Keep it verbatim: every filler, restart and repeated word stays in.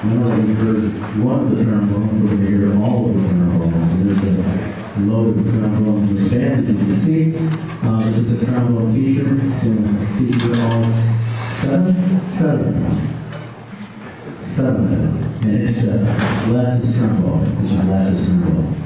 I know that you heard one of the trombones, we're going to hear all of the trombones. There's a load of trombones in the stand that you can see. Uh, this is the trombone feature. It's going to feature all seven, seven, seven, and it's uh, Les's trombone. This is Les's trombone.